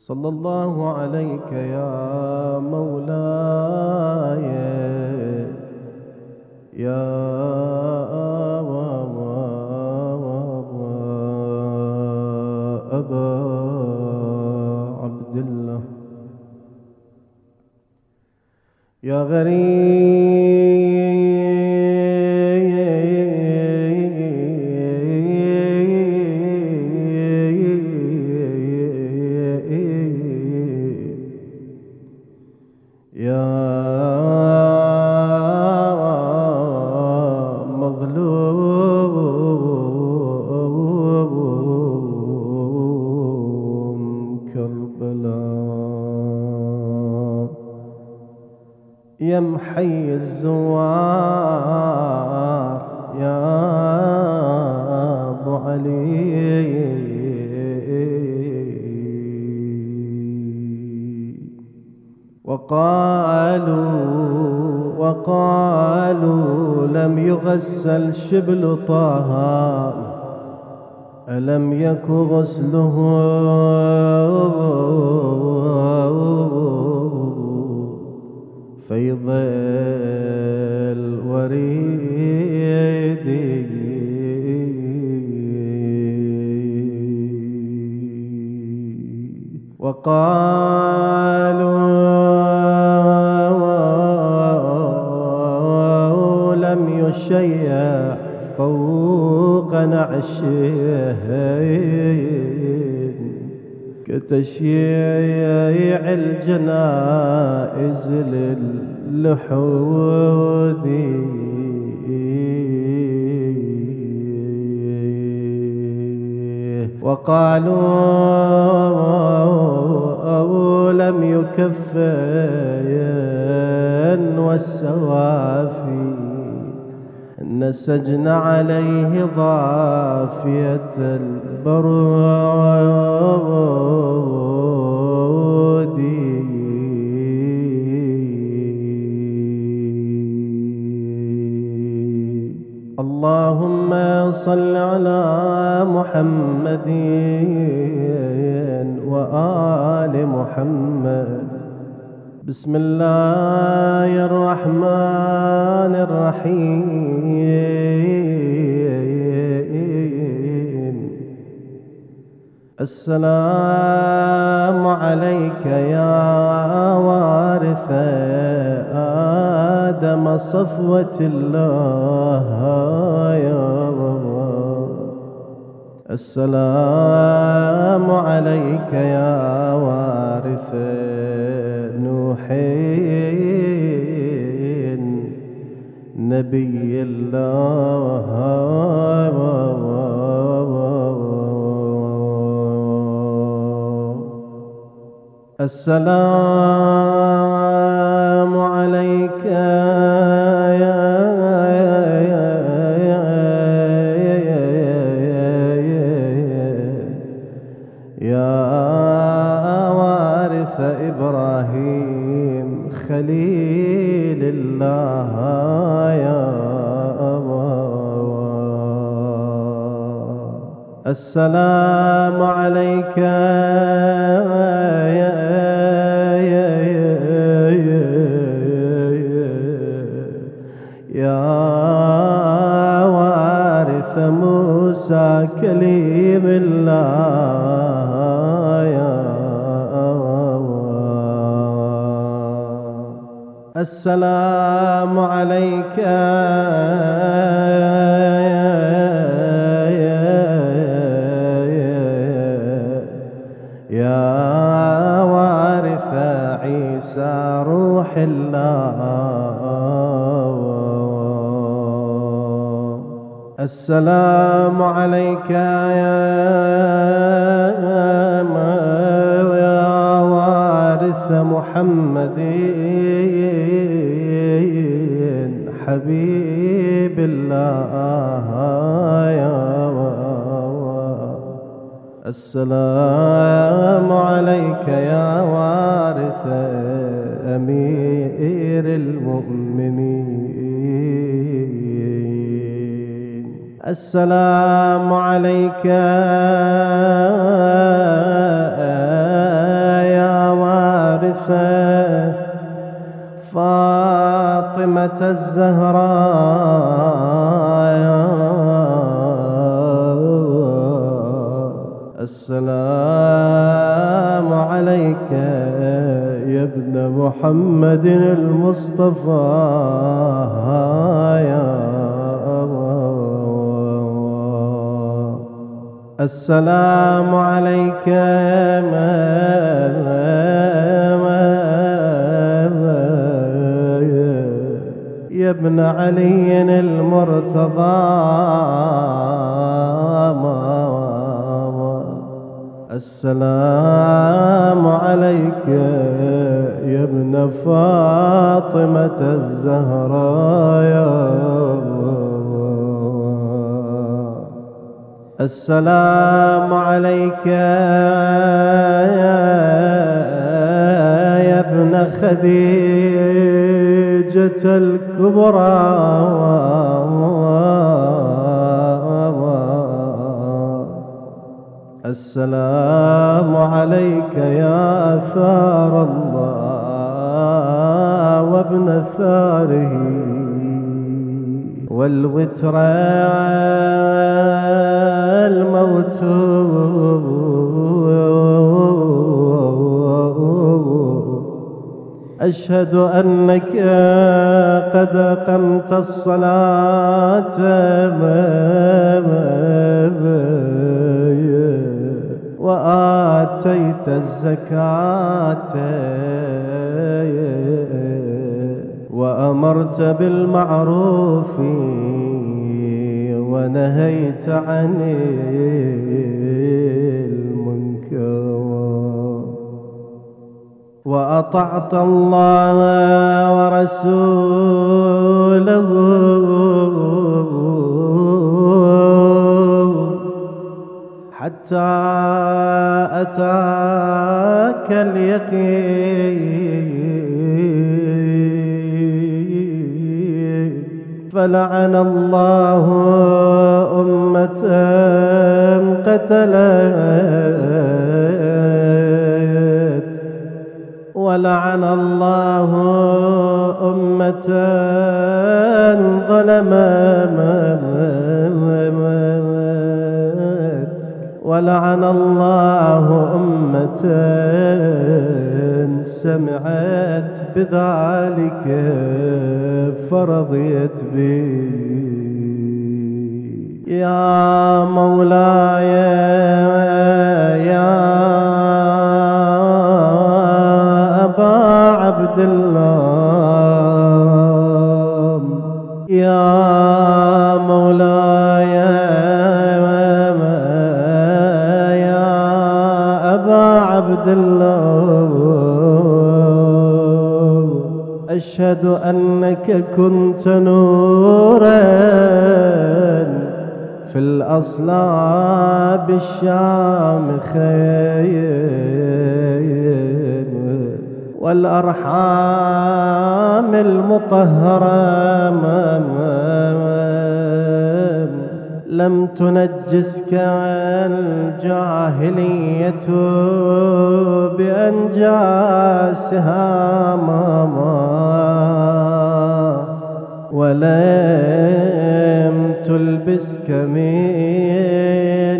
صلى الله عليك يا مولاي يا أبا عبد الله يا مظلوم كربلاء يا محي الزوار يا أبو علي وقالوا لم يغسل شبل طه ألم يك غسله فيض الوريد وقالوا لم يشيع فوق نعشين كتشييع الجنائز للحود وقالوا لم يكفين والسوافي نسجن عليه ضافية البرود اللهم صل على محمد وآل محمد بسم الله الرحمن الرحيم السلام عليك يا وارث آدم صفوة الله يا السلام عليك يا وارث نوح نبي الله السلام عليك يا وارث إبراهيم خليل الله يا السلام عليك يا وارث موسى كليم الله يا السلام عليك يا وارث عيسى روح الله السلام عليك يا وارث محمد حبيب الله يا السلام عليك يا وارث أمير المؤمنين السلام عليك الوارثة فاطمة الزهراء. السلام عليك يا ابن محمد المصطفى يا السلام عليك يا ابن علي المرتضى. السلام عليك يا ابن فاطمة الزهراء يا السلام عليك يا ابن خديجة الكبرى. السلام عليك يا ثار الله وابن ثاره والوتر الموتور. أشهد أنك قد أقمت الصلاة وآتيت الزكاة وأمرت بالمعروف ونهيت عن المنكر وأطعت الله ورسوله حتى أتاك اليقين. فلعن الله أمة قتلت ولعن الله أمة ظلمت ولعن الله أمة سمعت بذلك فرضيت به. يا مولاي يا أبا عبد الله يا مولاي يا أبا عبد الله أشهد أنك كنت نورا في الأصلاب الشامخين والأرحام المطهرة لم تنجسك الجاهلية بأنجاسها ولم تلبسك من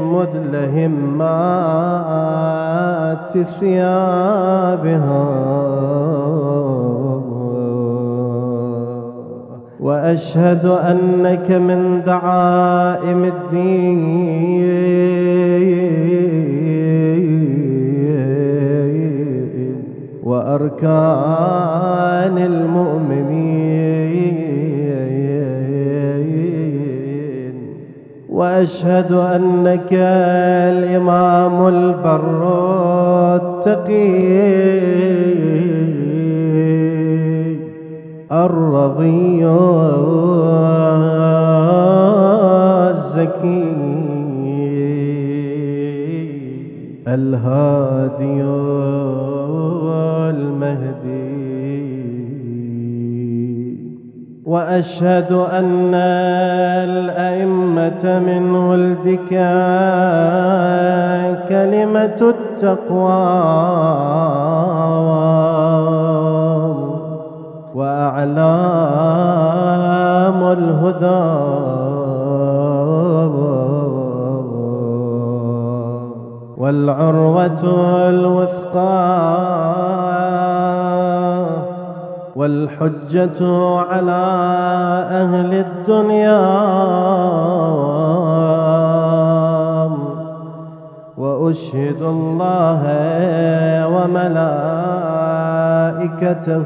مدلهمات ثيابها. وأشهد أنك من دعائم الدين وأركان المؤمنين. وأشهد أنك الإمام البر التقي الرضي الزكي الهادي المهدي. وأشهد أن الأئمة من ولدك كلمة تقواهم وأعلام الهدى والعروة الوثقى والحجة على أهل الدنيا وأشهد الله وملائكته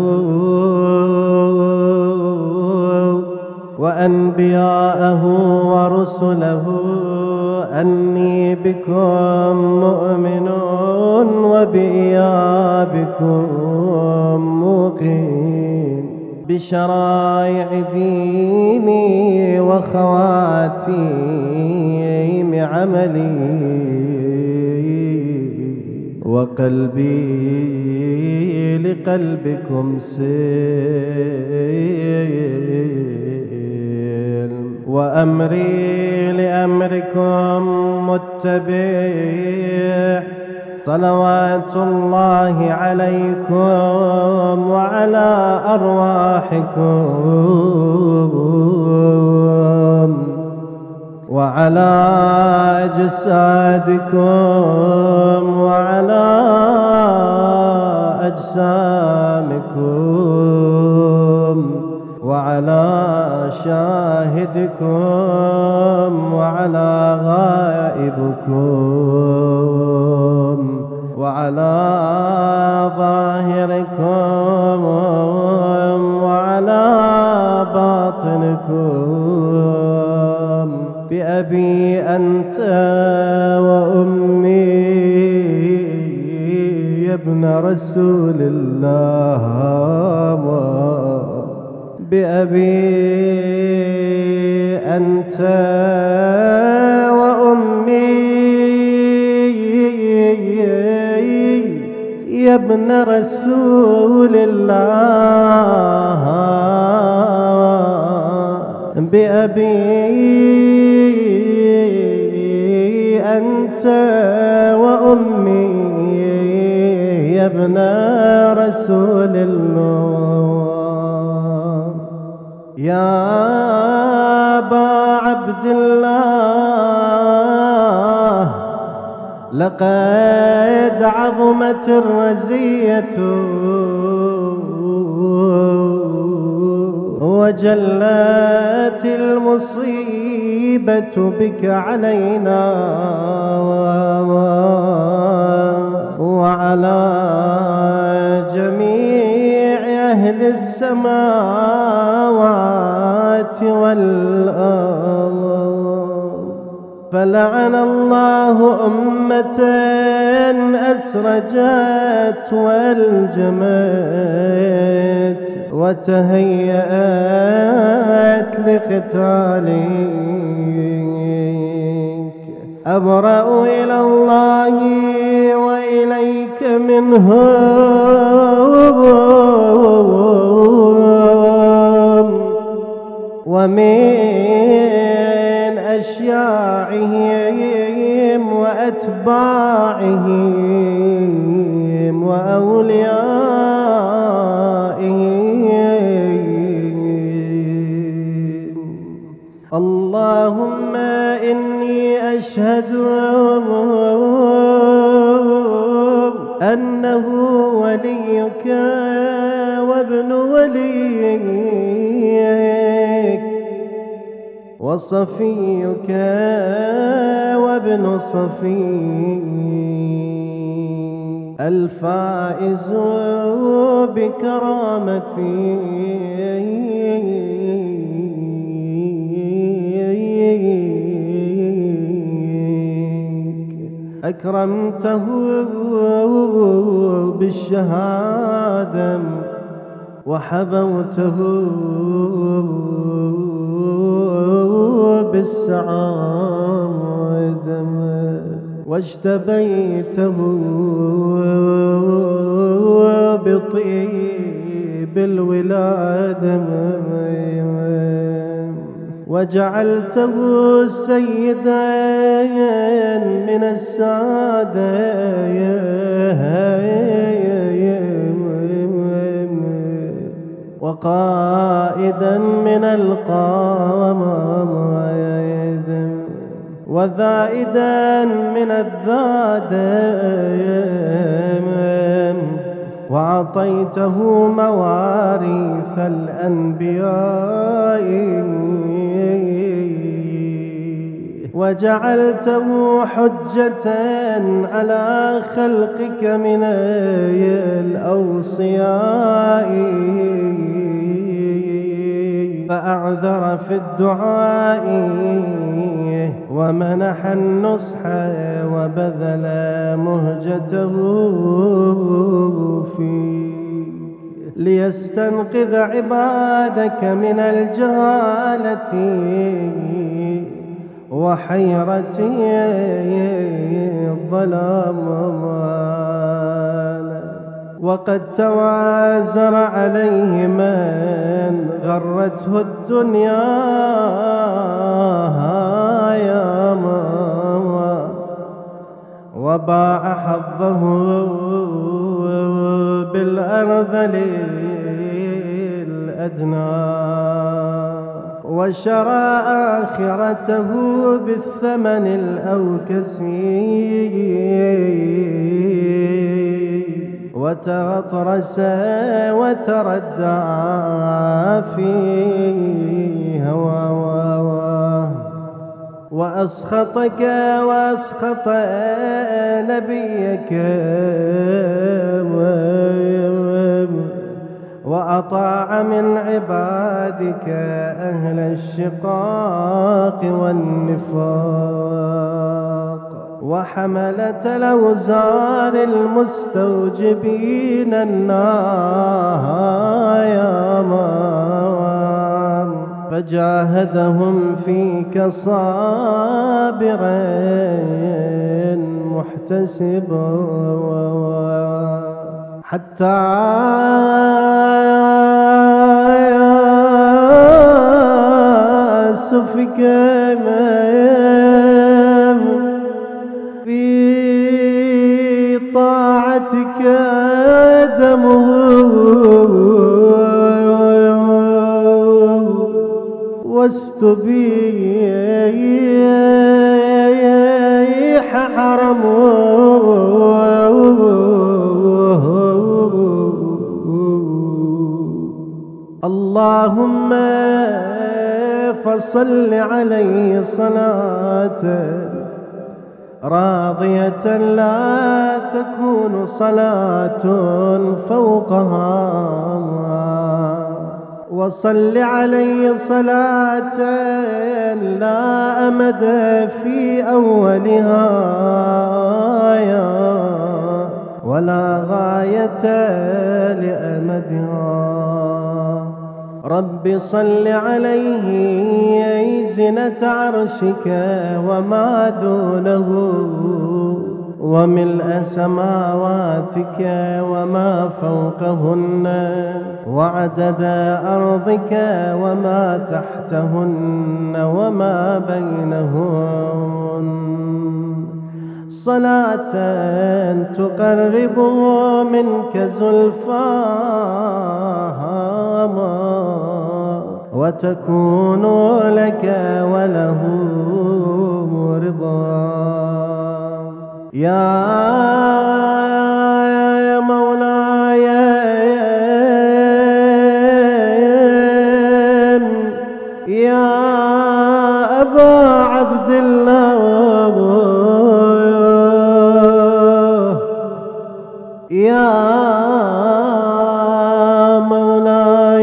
وأنبياءه ورسله أني بكم مؤمن وبإيابكم موقن بشرائع ديني وخواتيم عملي وقلبي لقلبكم سلم وأمري لأمركم متبع صلوات الله عليكم وعلى أرواحكم وعلى أجسادكم وعلى أجسامكم وعلى شاهدكم وعلى غائبكم وعلى ظاهركم وعلى باطنكم بأبي أنت وأمي يا ابن رسول الله بأبي أنت وأمي يا ابن رسول الله بأبي أنت وأمي يا ابن رسول الله يا أبا عبد الله لقد عظمت الرزية وجلت المصيبة بك علينا وعلى جميع أهل السماوات والأرض فلعن الله أمة أسرجت والجمت وتهيأت لقتالك أبرأ إلى الله وإليك منهم ومن أشياعهم وأتباعهم وأوليائهم اللهم إني أشهد أنه وليك وابن وليك وصفيك وابن صفيك الفائز بكرامتي أكرمته بالشهادة وحبوته بالسعادة واجتبيته بطيب الولادة وجعلته سيدا من السادة وقائدا من القائد وذائدا من الذاد وأعطيته مواريث الأنبياء وجعلته حجة على خلقك من الأوصياء فأعذر في الدعاء ومنح النصح وبذل مهجته فيك ليستنقذ عبادك من الجهالة وحيرة الظلام وقد توازر عليه من غرته الدنيا يا ماما وباع حظه بالأرذل الأدنى وشرى آخرته بالثمن الأوكس وتغطرس وتردى في هواه وأسخطك وأسخط نبيك وأطاع من عبادك أهل الشقاق والنفاق وحملة الأوزار المستوجبين النار يا مام فجاهدهم فيك صابرا محتسبا حتى سفك في طاعتك دمه واستبيح حرمه اللهم فصل عليه صلاة راضية لا تكون صلاة فوقها وصل عليه صلاة لا أمد في أولها ولا غاية لأمدها رب صل عليه زنة عرشك وما دونه وملء سماواتك وما فوقهن وعدد أرضك وما تحتهن وما بينهن صلاة تقربه منك زلفاها وتكون لك وله رضا يا مولاي يا أبا عبد الله يا مولاي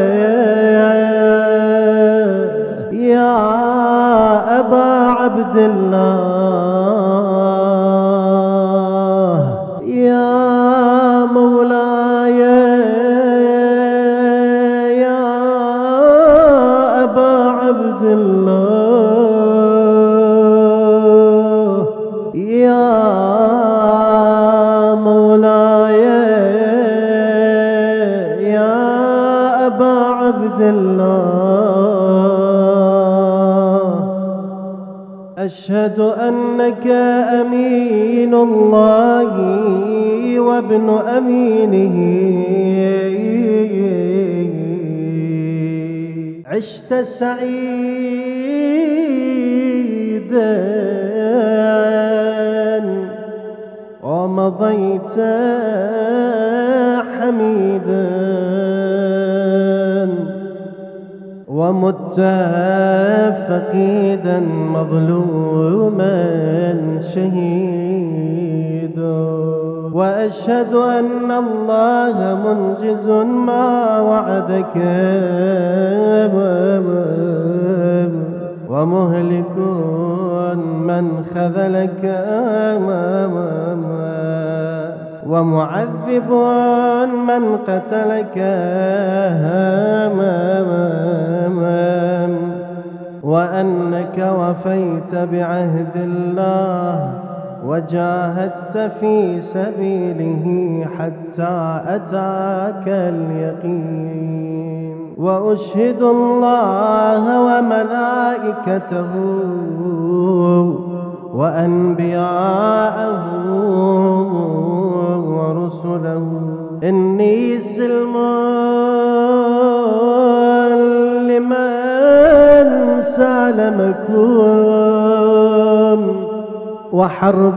يا أبا عبد الله يا مولاي يا أبا عبد الله يا مولاي أشهد أنك أمين الله وابن أمينه، عشت سعيدا ومضيت حميدا، ومت فقيدا مظلوما شهيدا. وأشهد أن الله منجز ما وعدك ومهلك من خذلك ومعذب من قتلك، وأنك وفيت بعهد الله وجاهدت في سبيله حتى أتاك اليقين. وأشهد الله وملائكته وأنبياءه ورسله إني سلم لمن سالمكم، وحرب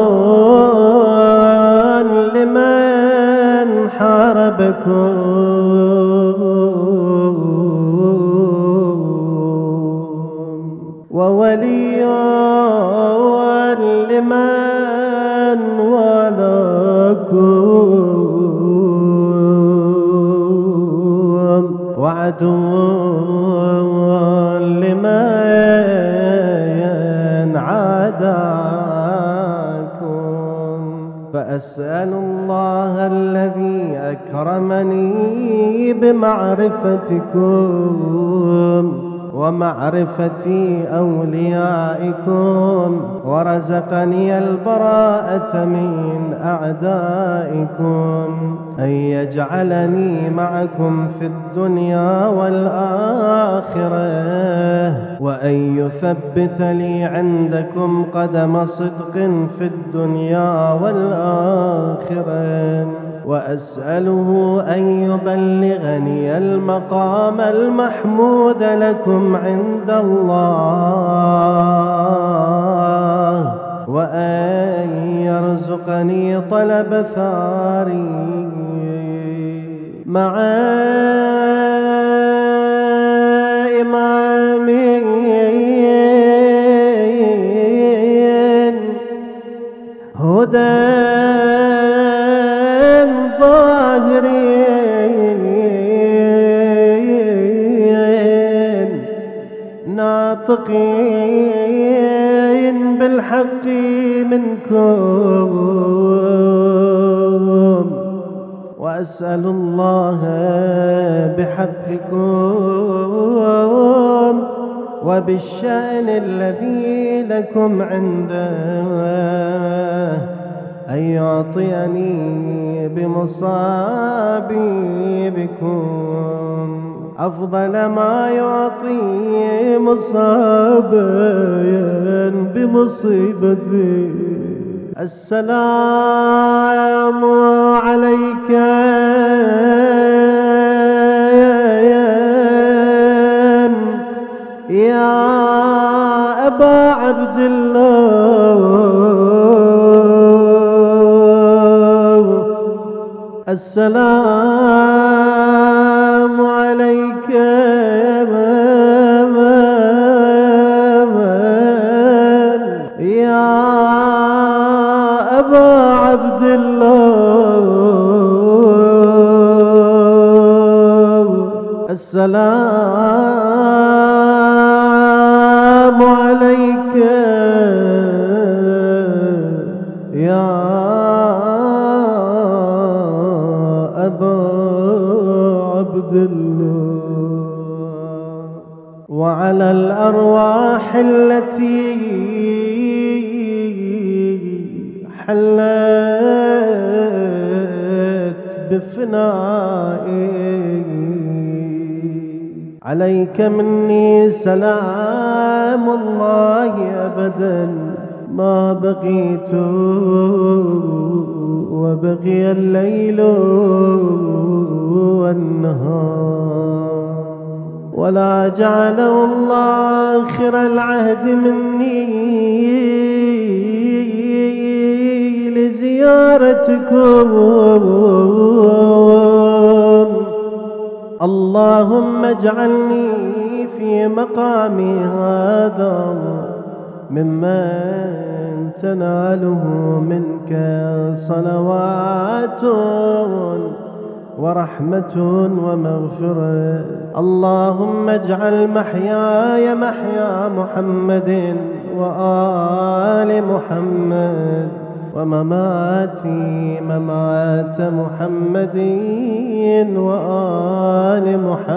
لمن حاربكم، وولي لمن والاكم، وعدو لمن عاداكم. فأسأل الله الذي أكرمني بمعرفتكم ومعرفة أوليائكم، ورزقني البراءة من أعدائكم، أن يجعلني معكم في الدنيا والآخرة، وأن يثبت لي عندكم قدم صدق في الدنيا والآخرة. وأسأله أن يبلغني المقام المحمود لكم عند الله، وأن يرزقني طلب ثاري مع إمامين هدى ناطقين بالحق منكم. وأسأل الله بحقكم وبالشأن الذي لكم عنده أن يعطيني بمصابي بكم أفضل ما يعطي مصابا بمصيبتي. السلام عليك يا أبا عبد الله، السلام عليك يا أبا عبد الله، السلام عليك يا أبا عبد الله، وعلى الأرواح التي حلت بفنائي، على عليك مني سلام الله أبدا ما بقيت وبقي الليل والنهار، ولا جعله الله آخر العهد مني لزيارتكم. اللهم اجعلني في مقامي هذا ممن تناله منك صلوات ورحمة ومغفرة. اللهم اجعل محياي محيا محمد وآل محمد، ومماتي ممات محمد وآل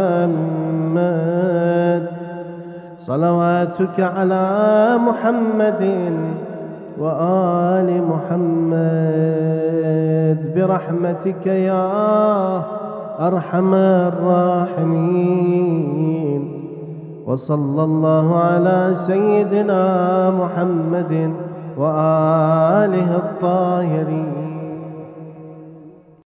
محمد. صلواتك على محمد وآل محمد برحمتك يا أرحم الراحمين. وصلى الله على سيدنا محمد وآله الطاهرين.